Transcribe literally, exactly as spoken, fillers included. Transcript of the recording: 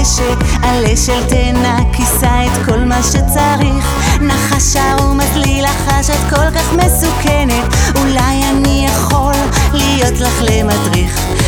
דשא, עלה של תאנה, כיסה את כל מה שצריך. נחשה ומזליל לחש, את כל כך מסוכנת, אולי אני יכול להיות לך למדריך.